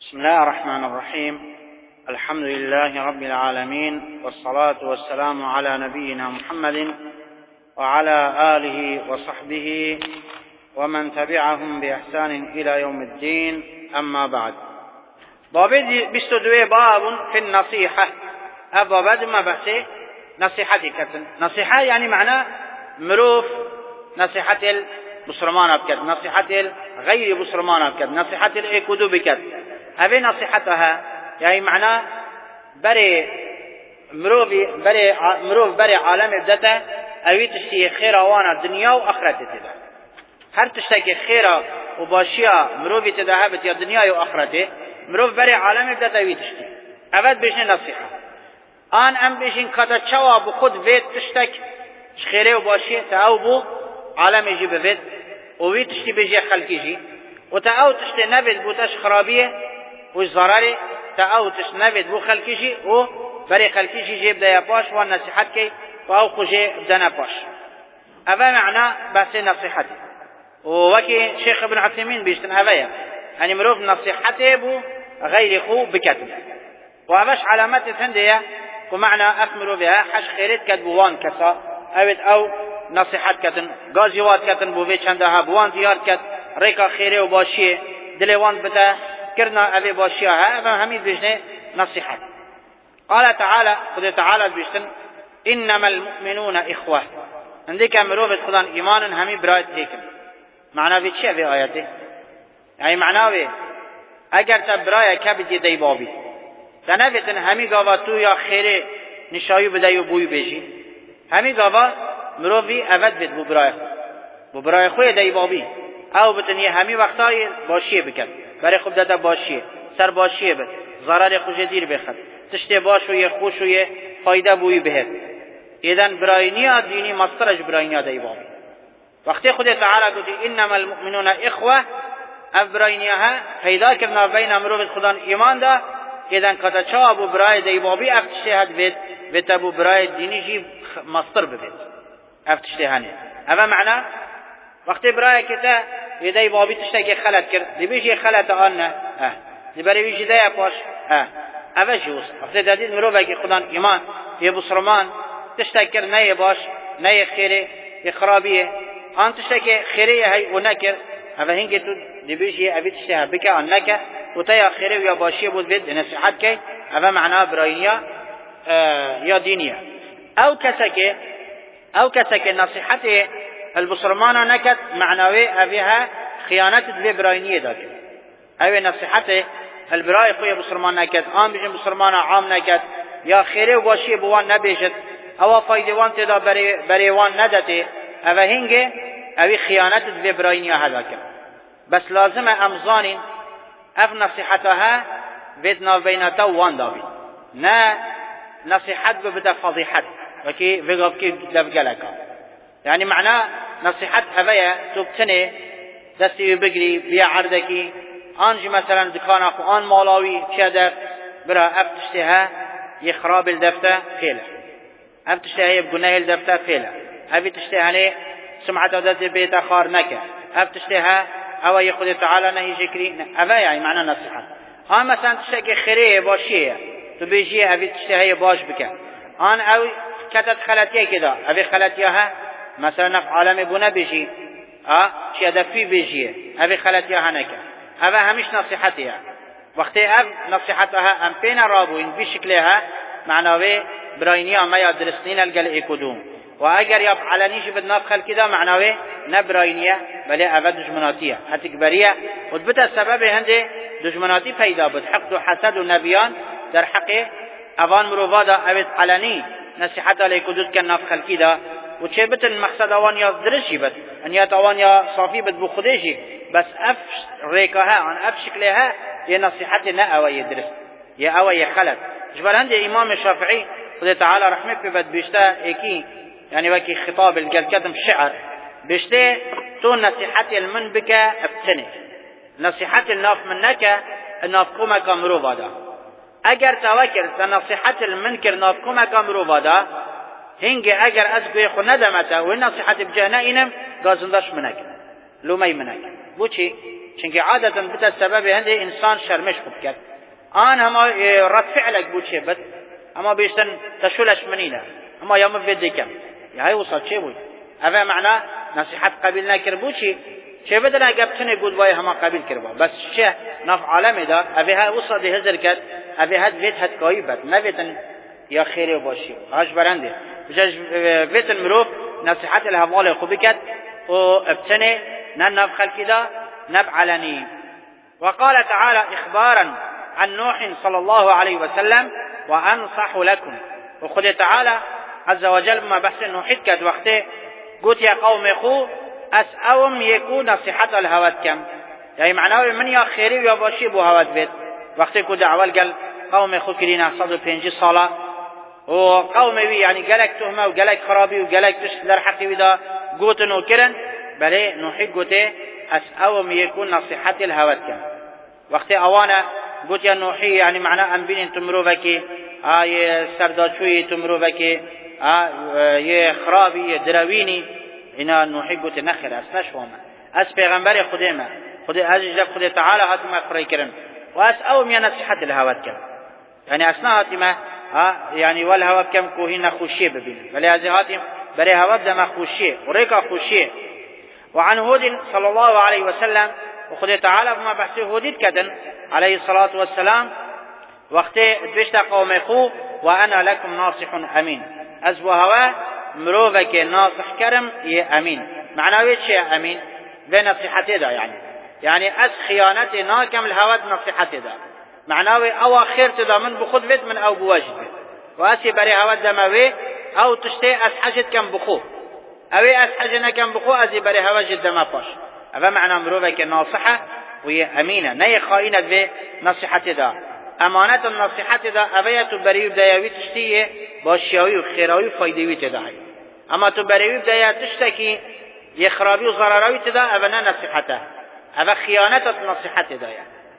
بسم الله الرحمن الرحيم. الحمد لله رب العالمين، والصلاة والسلام على نبينا محمد وعلى آله وصحبه ومن تبعهم بإحسان إلى يوم الدين. أما بعد. باب 22 باب في النصيحة. باب ما بحث نصيحتي كتن. نصيحة يعني معنى مروف نصيحة المسلمان بكت، نصيحة غير مسلمان بكت، نصيحة الإكودو بكت. هذه نصيحتها يعني معنى مروف بري عالم بدته اوی تشتی خیر آوانا دنیا و آخرت تده. هر تشتی که خیر و باشیا مروفی تده هبت یا دنیا و آخرته، مروف برای عالم بدته اوی تشتی اول بشن نصیحه آن ام بشن کتا چوا بخود وید تشتک خیره و باشیه تا او بو عالم جی بوید اوی تشتی بجی خلقی جی و تا او تشتی نوید بو تش خرابیه و ضراره تا او تشتی نوید بو خلقی جی و برای خلقی جی جیب دیا باش و نصیحت که و او خوشی بدنا باش. اوه معنى بحث نصيحتي. ووكي شيخ ابن عثيمين بيشتن اوه يعني مروف نصيحته بو غير خو بكتب. وأبش علامات ثندية ومعنى أثمروا بها حش خيرت كتبوان كسا أو نصيحت كتن غازيوات كتن بوفي چندها بوان ديار كت ريكا خيري وباشيه دلوان بتا كرنا أبي باشيها فهميد بيشنه نصيحت. قال تعالى خذ تعالى بيشتن إنما المؤمنون إخوة. عندك مروفة خدان إيمان همي برايت هيكم. معناه في شيء في آياته يعني معناه في اگر تبرايا كبدي دي بابي تنفتن همي قاوا تو يا خيري نشايو بدأيو بوي بيجي همي قاوا مروفي أفد بد ببرايا خوية دي بابي او بتنية همي وقتاي باشيه بكت بري خوب داتا باشيه سر باشيه بد ضرر خوش دير بخد تشتي باشو يخوشو يه فايدة بوي بهت. إذن براينيا ديني مصرج براينيا دي بابي. وقتی خود تعالی گفتی انما المؤمنون اخوه ابراینیها پیدا کرنا بین مروف خدان ایمان دا اذن کتا چا ابو برای دی بابی افتشهد بيت ابو برای دینی جی مصدر ببید افتشهانه. اما معنى وقتی برای کتا دی بابی تشتگی خلط کرد دی بیشی خلط آنه دی بری بیشی دی پاش اوه جوز. وقتی دادید مروفه که خدان ایمان یه بسرمان تشتگ کرد نه باش نه خیره خرابیه آن تشتكي خيرية هاي ونكر هذا هنجي تدبيشي أبي تشتها بك عنك وتيا خيرية ويا باشية بود بيد نصيحتك هذا معناه براينية يا دينية أو كسك نصيحته البصرمانة نكت معناه أبيها خيانة براينية ذاك أو نصيحته البراي خويا بصرمان نكت آم بيجن بصرمانة عام نكت يا خيرية وباشية بوان نبيجت أو فايدوان تدا بريوان ندته اوه هنگه اوی خیانت به براینی هذا کرد. بس لازم امزانین اف نصیحتها بدنا بینتا وان دابی نه نصیحت ببدا فضیحت وکی وقف کی لبگلکا يعني معناه نصيحت اوه تبتنه دستی بگری بیا عردکی آنج مثلا دکان اخو آن مالاوی چه برا اف تشتها يخراب الدفته فيلا اف تشتها يبقناه الدفته فيلا هذه تشتهي سمعة ذات بيت خار نكا هذا تشتهي أو يخذ تعالى نهي ذكري هذا يعني معنى نصيحة. مثلا تشتكي خيرية باشية تبيجي هذه تشتهي باش بك أو كتت خلاتية كذا هذه خلاتيها مثلا في عالم بنا بيجي شيء دفي بيجي هذه خلاتيها نكا هذا همش نصيحتها. وقت نصيحتها أم بين رابوين بشكلها معناه براينيا ما يدرسنين الجل إكودوم واگر یا علنیش بدنا خلق كده معناه نبراینیه بله اول دشمناتیه هتکبریه و بده سبب هنده دشمناتی پیدا بود حقد و حسد و نبیان در حق اوان مرووادا اوید علنی نصیحت علی کدود کن ناف خلقی دا و چه بتن مقصد اوان یا درشی بد انیات اوان یا صافی بد بو خودشی بس اف ریکاها عن اف شکلها یه نصیحت نه اوی درس یه اوی خلط جبر هنده امام شافعی خدا تعالی رحمت بد بیشتر ایکی يعني وكي خطاب الكتم الشعر بشتي تو نصيحتي المن بك ابتني نصيحتي الناف منك الناف كومك مروفا دا اگر توكل نصيحتي المنكر ناف كومك مروفا دا هنگي اگر ازقو يخو ندمتا والنصيحتي بجهنا انم غازنداش منك لومي منك بوچی چونکه عادتا بتا سبب هنده انسان شرمش خوب کرد آن اما رد فعلك بوچی بد اما بیشتن تشولش منینه اما یا مفید دیکم یا های وصل چه بود اوه معنا نصیحت قبیل نکر بوچی چه بدن اگه بتنه گود وای همه قبیل کربا بس چه نف عالم دا اوه های وصل ده هزر کرد اوه هد وید هد کایی بد نویتن یا خیره و باشی هاش برنده بجاج ویتن مروف نصیحت الهوال خوبی کرد و ابتنه ننف خلقی دا نب علنی وقال تعالى إخبارا عن نوح صلى الله عليه وسلم وأنصح لكم وخذ تعالى عز وجل ما بحث نوح كد وقته قلت يا قوم خو أسأوم يكون نصيحة الهوات كم يعني معناه من يا خيري ويا باشي بو هوات بيت وقته كو دعوال قال قوم خو كرينا صدو بينجي صلاة وقوم بي يعني قالك تهمة وقالك خرابي وقالك تشتر حقي ودا قلت نوكرن بله نوح قلت أسأوم يكون نصيحة الهوات كم وقت أوانا قلت يا نوحي يعني معناه أنبين تمروفك آي سرداشوي تمروفك يه خرابي يه دراويني إنا نوحي قلت نخر أسناش وما أس پیغمبر خديما خد أجل خد تعالى هاتما أخرى كرن وأسأوم يا نصيحة الهوات كم يعني أسنا هاتما يعني والهوات كم كوهين خوشيه ببين ولهذا هاتم بري هوات دم خوشيه وريكا خوشيه وعن هود صلى الله عليه وسلم وخذ تعالى بما بحثه هوديت كدن عليه الصلاة والسلام وقت بشتا قوم خو وأنا لكم ناصح أمين أزو هوا مروفك ناصح كرم يه أمين معناه شيء أمين بنصيحته دا يعني أز خيانتي ناكم الهوات نصيحته دا معناه أو خير تدا من بخود بيت من أو بواجد وأسي بري هوات دموي أو تشتي أز حاجت كم بخو اوی از حجنا کم بخو از بره هوا جد ما باش اوه معنی مروفه که ناصحه و یه امینه نه خائنه به نصیحت دا امانت النصیحت دا اوه تو بریو بدایوی تشتیه باشیاوی و خیراوی و فایدوی تدا اما تو بریو بدایه تشتکی یه خرابی و ضراراوی تدا اوه نه نصیحته اوه خیانت النصیحت دا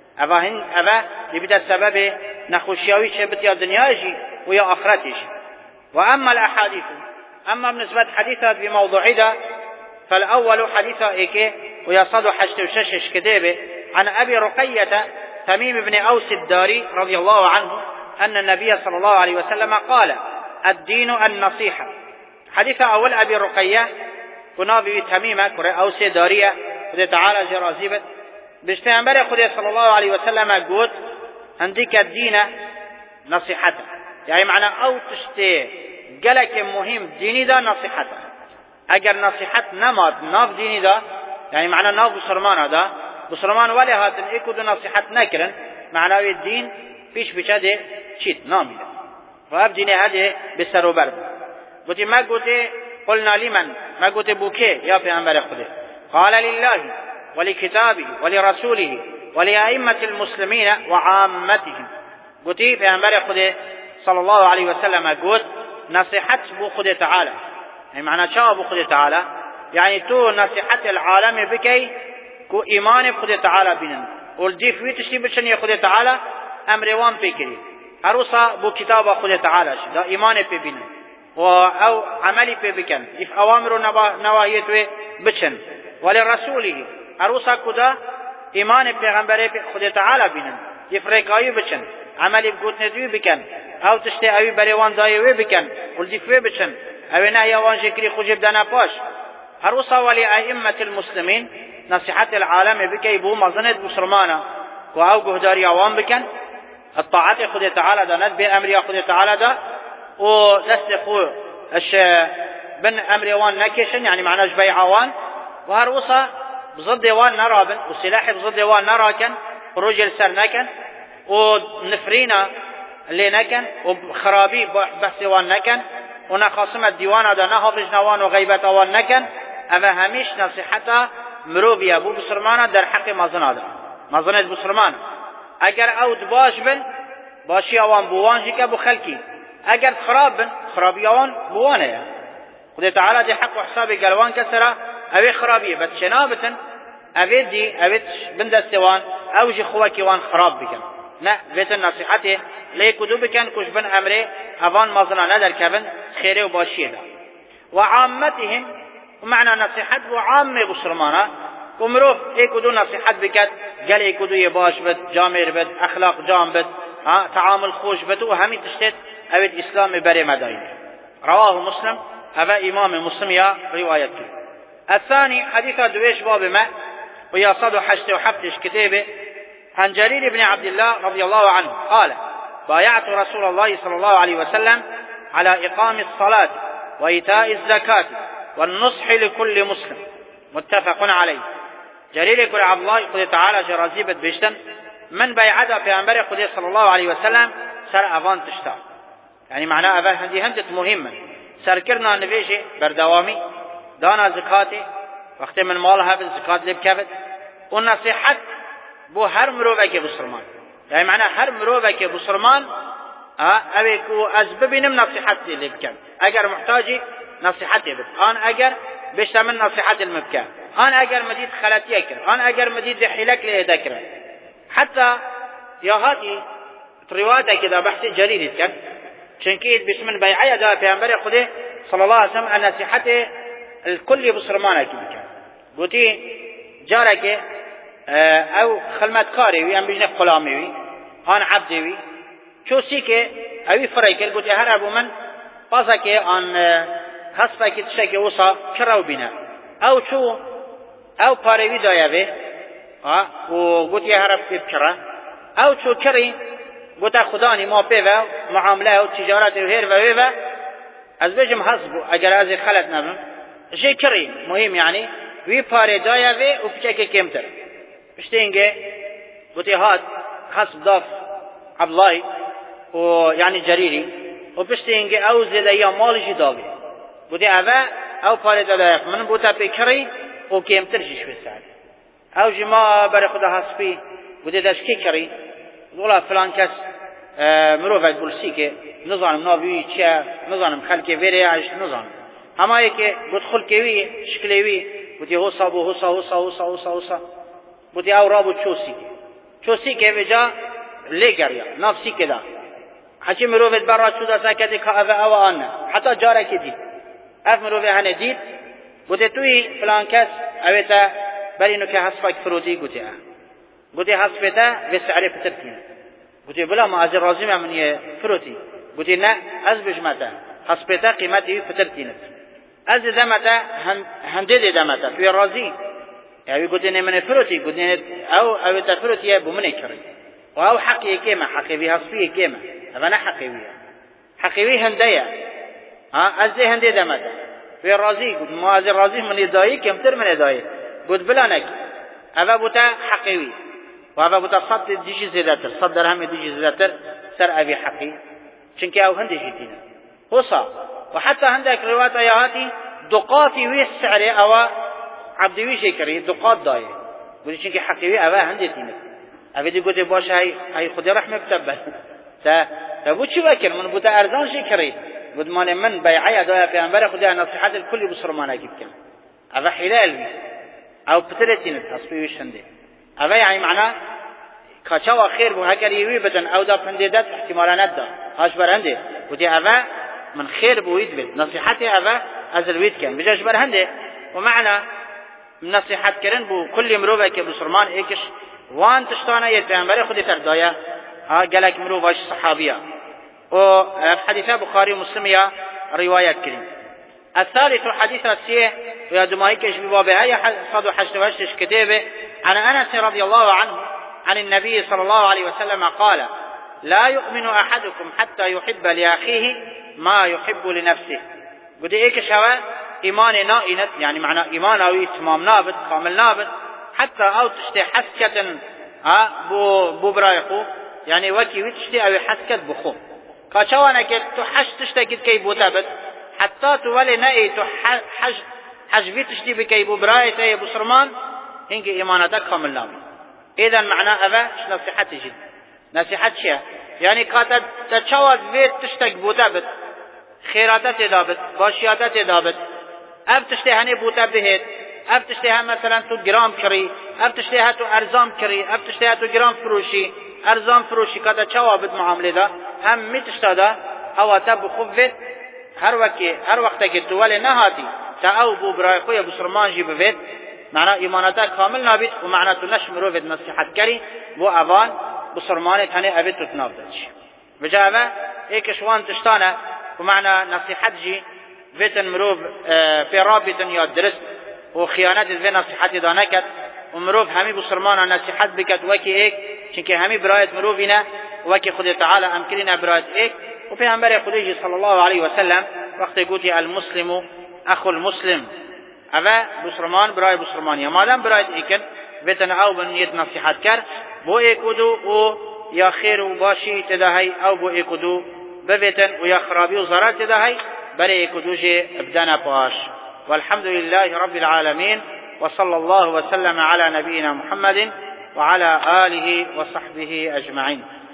اوه لبدا سبب نخوشیاوی چه بتیا دنیایشی و یا آخرتش و اما الاحادیث أما بالنسبة حديثة بموضوع ده فالأول حديثة إيكي ويصد حشت وششش كديبه عن أبي رقية تميم بن أوس الداري رضي الله عنه أن النبي صلى الله عليه وسلم قال الدين النصيحة حديثة أول أبي رقية كنا بتميمة كرة أوس دارية خذ تعالى جرازيبت بجتنبري خذ صلى الله عليه وسلم قلت عندك الدين نصيحته يعني معنى أو تشتي قالك مهم ديني دا نصيحته اگر نصيحت نماد ناف ديني دا يعني معنى ناف بسرمان دا بسرمان ولی هاتن ايكو دا نصيحت نكرن معنى الدين فيش بچه چيت نامي دا فاب ديني هده بسر و برد قلت ما قلت قلنا لمن ما قلت بوكي يا پیغمبر خده قال لله ولكتابه ولرسوله ولأئمة المسلمين وعامتهم قلت پیغمبر خده صلى الله عليه وسلم قلت نصيحت بو خد تعالى يعني معنى شاء بو خد تعالى يعني تو نصيحت العالم بكي كو ايمان بخد تعالى بينن والديف ويتشتي بشن خد تعالى امر وان بكري اروسا بو كتاب خد تعالى دا ايمان بي بينن او عملي بي بكن اف اوامر نواهيت بشن ولرسوله اروسا كدا ايمان پیغمبر خد تعالى بينن يفرقايو بشن عملي بقوت ندوي بكن او تشتي اوي بريوان دايوي بكن والدفوي بشن او نهي وان شكري خجب دانا باش هروسا ولي ائمة المسلمين نصيحة العالم بكي بو مظنة بسرمانا او قهداري عوام بكن الطاعات خد تعالى دا ند بأمر خد تعالى دا ولسخو بن امر وان نكشن يعني معناش بيع وان وهروسا بضد وان نرابن وسلاح بضد وان نراكن خروج السر نكن ونفرينا اللي نكن وخرابي بحث وان نكن ونخاصم الديوان دا نحافظ نوان وغيبة وان نكن اما هميش نصيحتا مروبي ابو بسرمانا در حق مظنه دا مظنه بسرمانا اگر اوت باش بن باشي اوان بوان جيك ابو خلقي اگر خراب بن خرابي اوان بوانه خد تعالى دي حق وحسابي قلوان كسرة اوي خرابية بس شنابتن اوي دي اوي بندستوان او جي خواكي وان خراب بكن نه بيت النصيحته ليكدو بكن كش بن امره اوان مظنه ندر كبن خيره وباشيه دا وعامتهم ومعنى نصيحت وعامه بسرمانا و مروف ایک و دو نصیحت بکد گل ایک و دوی باش بد جامر بد اخلاق جام بد تعامل خوش بد و همین تشتت اوید اسلام بره مداین. رواه مسلم هذا امام مسلم يا روايته. الثاني حديث دويش باب ما ويا صد حشت وحفتش كتابه عن جرير بن عبد الله رضي الله عنه قال بايعت رسول الله صلى الله عليه وسلم على إقام الصلاة وإيتاء الزكاة والنصح لكل مسلم متفق عليه. جرير بن عبد الله قد تعالى جرازيبت بيشتن من بيعته في أنبر قد صلى الله عليه وسلم سر أفان تشتا يعني معناه أفان هندي هندت مهمة سرکرنا نویجه بردوامی دانا زکاتی وقتی من مالها به زکات لب کبد و نصیحت بو هر مروبه که بسرمان یعنی معنی هر مروبه که بسرمان اوی که از ببینم نصیحت لب کبد اگر محتاجی نصیحتی بد آن اگر بشت من نصیحت المبکر آن اگر مدید خلطیه کرد آن اگر مدید حیلک لیده کرد حتی یا هاتی روایت که دا بحث جریدید کرد چنکید بسم بیعه دا پیامبر خدا صلی الله علیه وسلم نصیحت الکل بسرمانه کی بکن گوتی جاره که او خدمتکاری وی ام بجنه غلامی وی آن عبدی وی چوسی که اوی فرای کرد گوتی هر ابو من پاسا که آن حسبه که تشه که وصا کرو بینه او چو او پاروی دایوه و گوتی هر ابو بکره او چو کری گوتا خدانی ما پیوه معامله و تجارت و هیر و ویوه از بجم حسبو اگر از خلط نبن شی کری مهم یعنی وی پاره دایه وی و پچه که کمتر پشتی اینگه گوتی هات حسب داف عبدالله و یعنی جریری و پشتی اینگه او زیده یا مالشی داوی گوتی اوه او پاره دایه من بوتا پی کری و کمتر جیش بسید او جما بر خدا حسبی گوتی داشت کی کری والله فلان کس مروفت بولسی که نزانم ناوی چیه نزانم خلکی ویره عش نزانم همایی که بود خلکوی شکلوی بودی حسا بو حسا بودی او رابو چوسی که وجا لگریا نفسی که دا حچی مروفت برا چودا ساکتی که او آنه حتی جاره که دید اف مروفت هنه دید بودی توی فلان کس اویتا برینو که حسفک فرودی گوتی گوتی حسبته و سعری پترتینه گوتی بلا ما از رازی منی فروتی گوتی نه از بجمته حسبته قیمتی پترتینه از دمته هنده دمته توی رازی یعنی گوتی نه من فروتی گوتی او تفروتی بمنی کردی و او حقی کیمه حقی حسبی کیمه اما نه حقیوی هنده از هنده دمته توی رازی گوت ما از رازی منی دایی کمتر من دایی گوت بلا نک اما بوتا حقیوی و هذا بتصد دیجی زیادتر 100 درهم دیجی زیادتر سر ابي حقي چونکه او هندي جدينا وصا وحتى عندك روایت آیاتی دقاتی وی سعر او عبد وی شکری دقات دای بودی چونکه حقي وی او هندي دینه اوی دی گوته باشه ای خدا رحمه کتب تا بو چی وکر من بوده ارزان شکری بود من بیعه دای پیامبر خدا نصیحت الکل بسرمانه گیب کن او حلال او پترتینه تصفیوش هنده اوه یعنی معنا کچا خیر بو اگر یوی بدن او دا پندیدت احتمالا ندا هاش برنده بودی اوه من خیر بوید بید نصیحت اوه از الوید کن بجاش برهنده و معنا نصیحت کرن بو کل مروبه که بسرمان ایکش وان تشتانه یه پیامبر خودی تردایا گلک مروباش صحابیه و حدیث بخاری مسلم روایت کریم. الثالث حديث السيه ويا دمائكش ببابها هي 188 كتابه عن أنس رضي الله عنه عن النبي صلى الله عليه وسلم قال لا يؤمن أحدكم حتى يحب لأخيه ما يحب لنفسه. قد إيكش هو إيمان نائنت يعني معنى إيمان أو إتمام نابت كامل نابت حتى أو تشتي حسكة بو برايقو يعني وكي وتشتي أو حسكة بخو كاشوانا كي تحش تشتكي كي بوتابت حتى تولي نأي حجبي تشتي بكي ببرايته يا بسرمان هنك إيمانتك كامل نابت. إذا معنى أبا نصيحة جد نصيحة شيء يعني كاتت تشاوز بيت تشتك بوتابت خيراتات دابت باشياتات دابت اب تشتي هني بوتابهت اب تشتي مثلا تو جرام كري اب تشتي تو ارزام كري اب تشتي تو جرام فروشي ارزام فروشي كاتا تشاوبت معامله ده هم متشتادا او تب خوفت هر وقت که تو ول نهاتی تا او بو برای خو بسرمان جی بوید معنی ایمانتا کامل نابید و معنی تو نش مروفت نصیحت کری بو اوان بسرمانت هنه اوید تو تناف دادش بجا اوه ایکشوان تشتانه و معنی نصیحت جی ویتن مروف پی رابطن یا درست و خیانت وی نصیحت دانه کد و مروف همی بسرمان نصیحت بکد وکی ایک چنکه همی برایت مروفینه وکی خود تعالی امکرینه برایت ایک و پیغمبر خدیجی صلی الله علیه و سلم وقتی گوتی المسلم اخو المسلم اوه بسرمان برای بسرمانی مادم برایت ایکن ویتن او بنیت نصیحت کر بو ایکودو او یا خیر و باشی تدهی او بو ایکودو بویتن و یا خرابی و ضرر تدهی برای ایکودو جه ابدان پاش والحمد لله رب العالمين وصلى الله وسلم على نبينا محمد وعلى آله وصحبه أجمعين.